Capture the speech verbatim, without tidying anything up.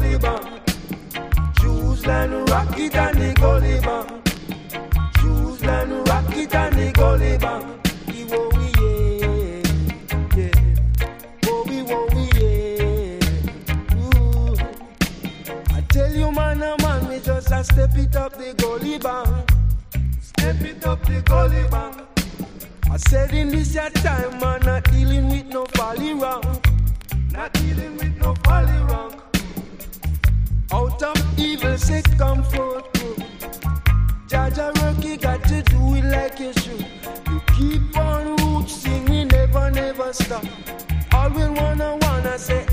goalie bang. Choose line, rock it and the goalie bang. Choose line, rock it and the goalie bang. Whoa, yeah, yeah. Whoa, whoa, yeah. Ooh. I tell you, man, a man, me just a step it up the goalie bang. Step it up the goalie bang. I said in this your time, man, not dealing with no folly wrong. Not dealing with no folly wrong. Out of evil, say comfort good. Jaja work, you got to do it like you should. You keep on roots, singing, never, never stop. All we wanna, wanna say